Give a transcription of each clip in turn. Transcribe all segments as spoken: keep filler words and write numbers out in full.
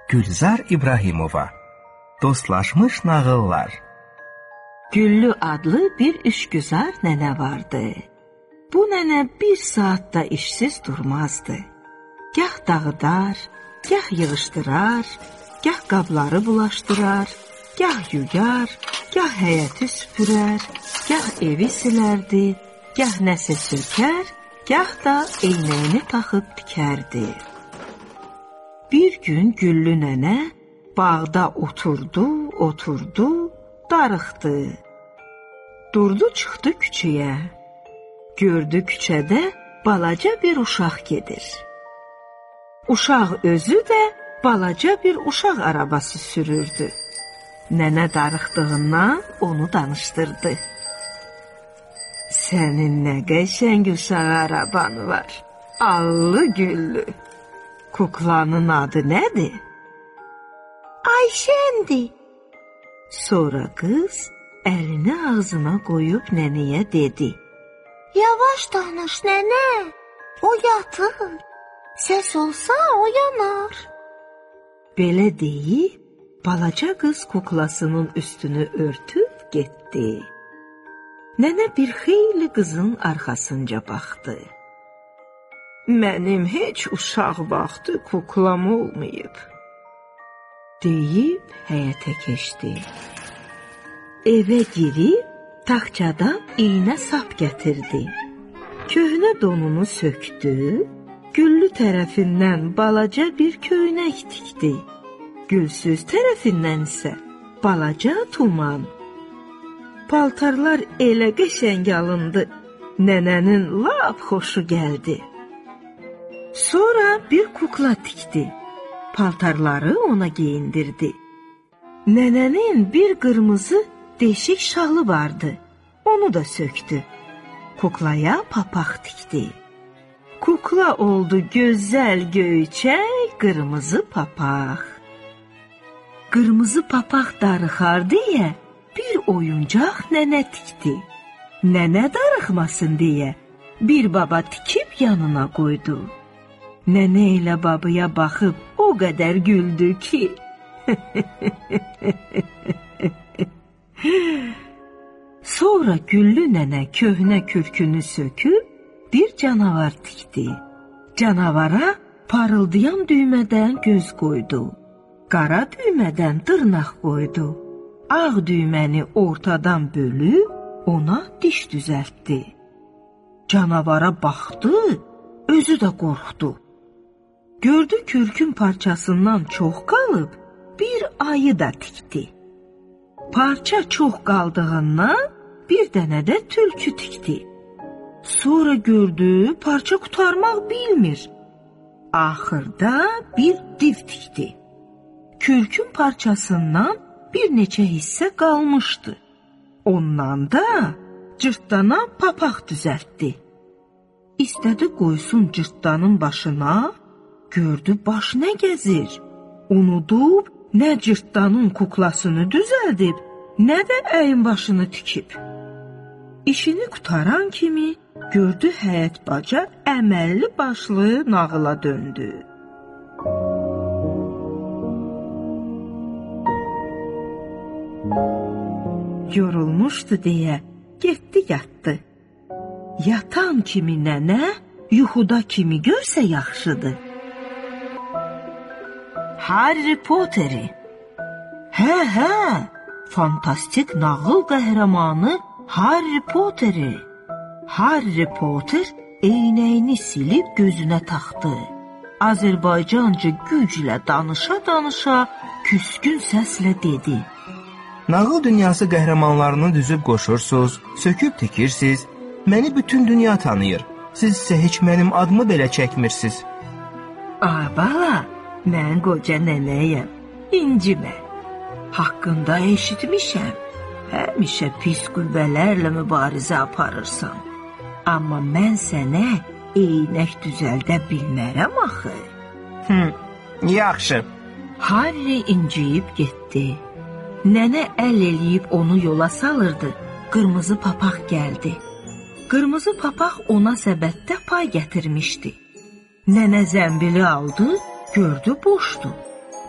Gülzar İbrahimova. Dostlaşmış nağıllar. Güllü adlı bir işgüzar nənə vardı. Bu nənə bir saat da işsiz durmazdı. Gah dağıdar, gah yığışdırar, gah qabları bulaşdırar, gah yuyar, gah həyəti süpürər, gah evi silərdi, gah nəsə sökər, gah da eynəyini taxıb tikərdi. Bir gün Güllü nənə bağda oturdu, oturdu, darıxdı. Durdu, çıxdı küçəyə. Gördü küçədə balaca bir uşaq gedir. Uşaq özü də balaca bir uşaq arabası sürürdü. Nənə darıxdığından onu danışdırdı. Sənin nə qəşəng uşaq araban var, allı güllü. Kuklanın adı nədir? Ayşəndir. Sonra qız əlini ağzına qoyub nənəyə dedi. Yavaş danış nənə, o yatır. Səs olsa o yanar. Belə deyib, balaca qız kuklasının üstünü örtüb getdi. Nənə bir xeyli qızın arxasınca baxdı. Mənim heç uşaq vaxtı kuklam olmayıb, deyib həyətə keçdi. Evə girib, taxçadan iynə sap gətirdi. Köhnə donunu sökdü, güllü tərəfindən balaca bir köynək tikdi. Gülsüz tərəfindən isə balaca tuman. Paltarlar elə qəşəng alındı, nənənin lap xoşu gəldi. Sonra bir kukla tikdi, paltarları ona geyindirdi. Nənənin bir qırmızı deşik şalı vardı, onu da söktü. Kuklaya papaq tikdi. Kukla oldu gözəl göyçək, qırmızı papaq. Qırmızı papaq darıxar deyə bir oyuncaq nənə tikdi. Nənə darıxmasın deyə bir baba tikib yanına qoydu. Nənə ilə babaya baxıb o qədər güldü ki. Sonra Güllü nənə köhnə kürkünü söküb bir canavar tikdi. Canavara parıldayan düymədən göz qoydu. Qara düymədən dırnaq qoydu. Ağ düyməni ortadan bölüb ona diş düzəltdi. Canavara baxdı, özü də qorxdu. Gördü kürkün parçasından çox qalıb, bir ayı da tikdi. Parça çox qaldığından bir dənə də tülkü tikdi. Sonra gördü, parça qutarmaq bilmir. Axırda bir div tikdi. Kürkün parçasından bir neçə hissə qalmışdı. Ondan da cırtdana papaq düzəltdi. İstədi qoysun cırtdanın başına, gördü baş nə gəzir. Unudub, nə cırtdanın kuklasını düzəldib, nə də əyin başını tikib. İşini qutaran kimi gördü həyət baca əməlli başlı nağıla döndü. Yorulmuşdu deyə getdi yatdı. Yatan kimi nənə, yuxuda kimi görsə yaxşıdır. Harry Potteri. Hə, hə, fantastik nağıl qəhrəmanı Harry Potteri. Harry Potter eynəyini silib gözünə taxdı. Azərbaycanca güclə danışa-danışa küskün səslə dedi. Nağıl dünyası qəhrəmanlarını düzüb qoşursunuz, söküb tikirsiniz. Məni bütün dünya tanıyır. Siz isə heç mənim adımı belə çəkmirsiniz. Ay bala, mən qoca nənəyəm, incimə. Haqqında eşitmişəm, həmişə pis qüvvələrlə mübarizə aparırsan. Amma mən sənə eynək düzəldə bilmərəm axı. Hı, yaxşı. Harry inciyib getdi. Nənə əl eləyib onu yola salırdı, qırmızı papaq gəldi. Qırmızı papaq ona səbətdə pay gətirmişdi. Nənə zəmbili aldı, gördü boşdu.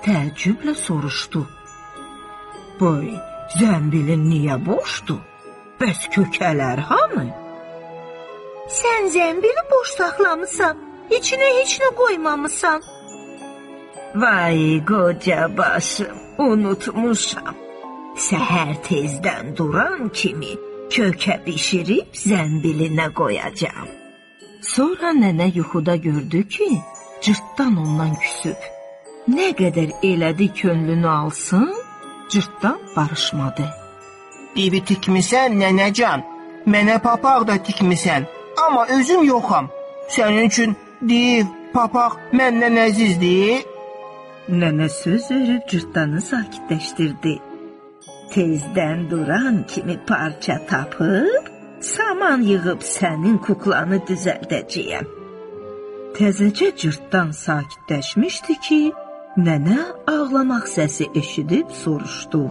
təəccüblə soruşdu. Boy, zəmbilin niyə boşdur? Bəs kökələr hanı? Sən zəmbili boş saxlamısan, içinə heç nə qoymamısan. Vay qoca başım, unutmuşam. Səhər tezdən duran kimi kökə bişirib zəmbilinə qoyacağam. Sonra nənə yuxuda gördü ki, cırtdan ondan küsüb. Nə qədər elədi könlünü alsın, cırtdan barışmadı. Evi tikmisən, nənəcan, mənə papaq da tikmisən, amma özüm yoxam. Sənin üçün div, papaq məndən əzizdir. Nənə söz verib cırtdanı sakitləşdirdi. Tezdən duran kimi parça tapıb, saman yığıb sənin kuklanı düzəldəcəyəm. Təzəcə cırtdan sakitləşmişdi ki, nənə ağlamaq səsi eşidib soruşdu.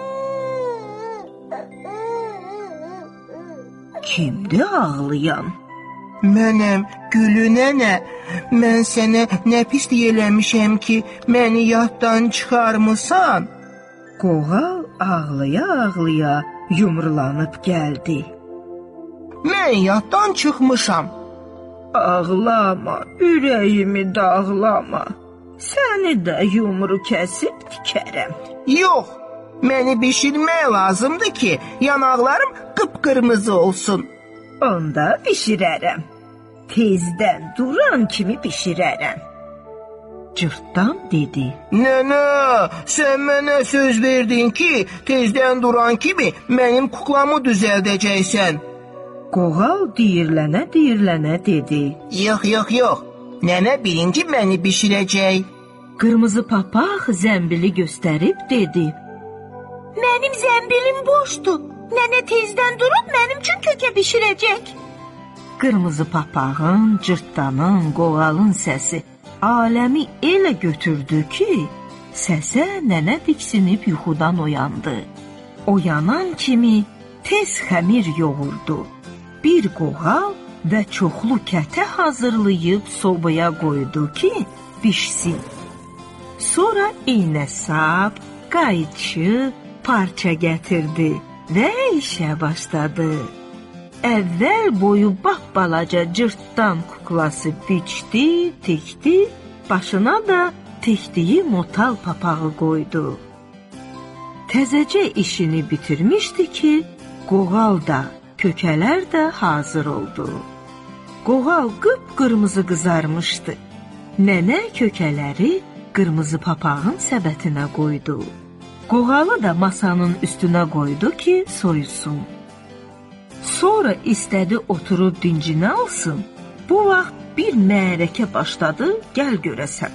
Kimdir ağlayan? Mənəm, Gülü nənə, mən sənə nə pislik eləmişəm ki, məni yaddan çıxarmısan? Qoğal ağlaya-ağlaya yumrulanıb gəldi. Mən yaddan çıxmışam. Ağlama, ürəyimi dağlama. Səni də yumru kəsib tikərəm. Yox, məni bişirmək lazımdır ki, yanaqlarım qıpqırmızı olsun. Onda bişirərəm. Tezdən duran kimi bişirərəm. Cırtdan dedi. Nənə, sən mənə söz verdin ki, tezdən duran kimi mənim kuklamı düzəldəcəksən. Qoğal deyirlənə-deyirlənə dedi. Yox, yox, yox. Nənə birinci məni bişirəcək. Qırmızı papaq zəmbili göstərib dedi. Mənim zəmbilim boşdur. Nənə tezdən durub mənim üçün kökə bişirəcək. Qırmızı papağın, cırtdanın, qoğalın səsi aləmi elə götürdü ki, səsə nənə diksinib yuxudan oyandı. Oyanan kimi tez xəmir yoğurdu. Bir qoğal və çoxlu kətə hazırlayıb sobaya qoydu ki, bişsin. Sonra iynə sap, qayçı, parça gətirdi və işə başladı. Əvvəl boyu balaca cırtdan kuklası biçdi, tikdi, başına da tikdiyi motal papağı qoydu. Təzəcə işini bitirmişdi ki, qoğal da, kökələr də hazır oldu. Qoğal qıpqırmızı qızarmışdı. Nənə kökələri qırmızı papağın səbətinə qoydu. Qoğalı da masanın üstünə qoydu ki, soyusun. Sonra istədi oturub dincini alsın. Bu vaxt bir mərəkə başladı, gəl görəsən.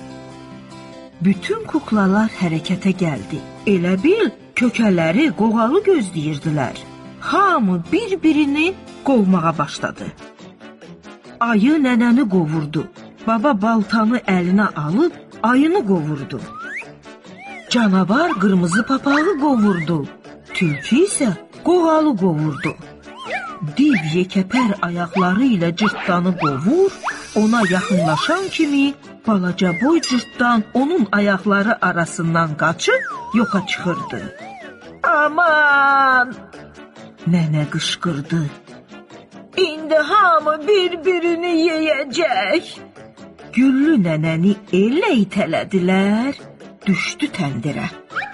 Bütün kuklalar hərəkətə gəldi. Elə bil kökələri qoğalı gözləyirdilər. Hamı bir-birini qovmağa başladı. Ayı nənəni qovurdu. Baba baltanı əlinə alıb ayını qovurdu. Canavar qırmızı papağı qovurdu. Tülkü isə qoğalı qovurdu. Div yekəpər ayaqları ilə cırtdanı qovur, ona yaxınlaşan kimi balaca boy cırtdan onun ayaqları arasından qaçıb yoxa çıxırdı. Aman! Nənə qışqırdı. İndi hamı bir-birini yeyəcək. Güllü nənəni elə itələdilər, düşdü təndirə.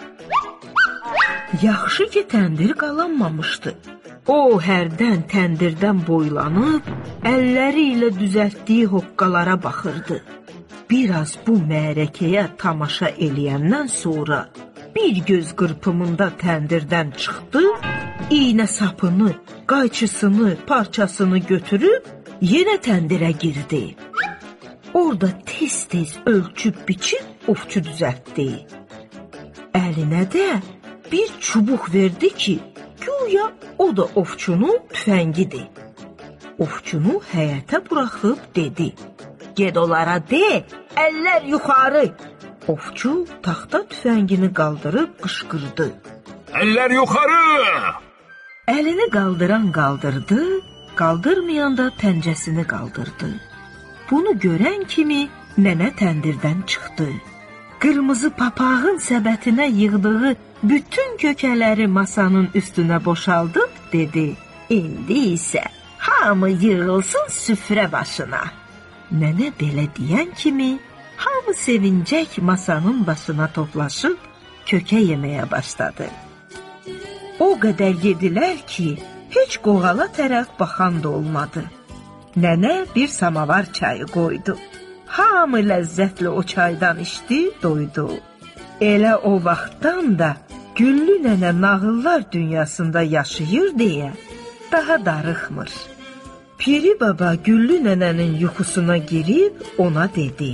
Yaxşı ki, təndir qalanmamışdı. O hərdən təndirdən boylanıb, əlləri ilə düzəltdiyi hoqqalara baxırdı. Biraz bu mərəkəyə tamaşa eləyəndən sonra bir göz qırpımında təndirdən çıxdı, iynə sapını, qayçısını, parçasını götürüb yenə təndirə girdi. Orada tez-tez ölçüb biçib ovçu düzəltdi. Əlinə də bir çubuq verdi ki, güya o da ovçunun tüfəngidir. Ovçunu həyətə buraxıb dedi. Ged onlara de, əllər yuxarı. Ovçu taxta tüfəngini qaldırıb qışqırdı. Əllər yuxarı! Əlini qaldıran qaldırdı, qaldırmayan da pəncəsini qaldırdı. Bunu görən kimi nənə təndirdən çıxdı. qırmızı papağın səbətinə yığdığı bütün kökələri masanın üstünə boşaldıb dedi: "İndi isə hamı yığılsın süfrə başına." Nənə belə deyən kimi hamı sevincək masanın başına toplaşıb kökə yeməyə başladı. O qədər yedilər ki, heç qoğala tərəf baxan da olmadı. Nənə bir samavar çayı qoydu. Hamı ləzzətlə o çaydan içdi, doydu. Elə o vaxtdan da Güllü nənə nağıllar dünyasında yaşayır deyə daha darıxmır. Piri baba Güllü nənənin yuxusuna girib ona dedi: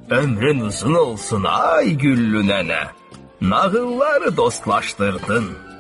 "Ömrün uzun olsun ay Güllü nənə. Nağılları dostlaşdırdın.